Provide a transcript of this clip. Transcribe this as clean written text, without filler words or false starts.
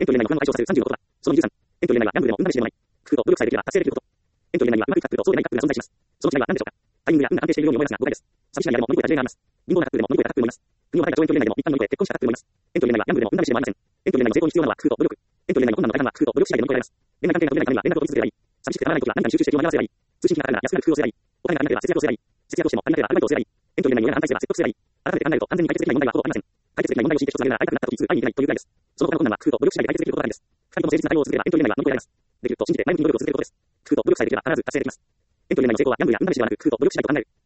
エントリー内には不安の解消させる30のことだ。その23、エントリー内はギャンブルでも運試しでもない。工夫と努力さえできれば達成できること。エントリー内にはうまくいった工夫とそうでない工夫が存在します。その違いは何でしょうか。タイミングや運が安定しているように思いますが誤解です。寂しなやでも乗り越えた事例があります。貧乏な家庭でも乗り越えた家庭もいます。国をまたいだ超エントリー内でも一般乗り越え結婚した家庭もいます。エントリー内はギャンブルでも運試しでもありません。エントリー内の成功に必要なのは工夫と努力。エントリー内の困難の階段は工夫と努力次第で乗り越えられます。恋愛関係が取れないためには連絡を取り続ければいい。寂しくてならないときは何かに集中して気を紛らわせればいい。通信費がかかるなら安くなる工夫をすればいい。お金が足りなければ節約をすればいい。節約をしても足りなければアルバイトをすればいい。エントリー内に親が反対すれば説得すればいい。改めて考えると完全に解決できない問題はほぼありません。解決できない問題を強いて一つ挙げるなら会いたくなったときに会いに行けないというぐらいです。その他の困難は工夫と努力次第で解決できることだけです。二人とも誠実な対応を続ければエントリー内は乗り越えられます。できると信じて前向きに努力を続けることです。工夫と努力さえできれば必ず達成できます。エントリー内の成功はギャンブルや運試しではなく工夫と努力次第と考える。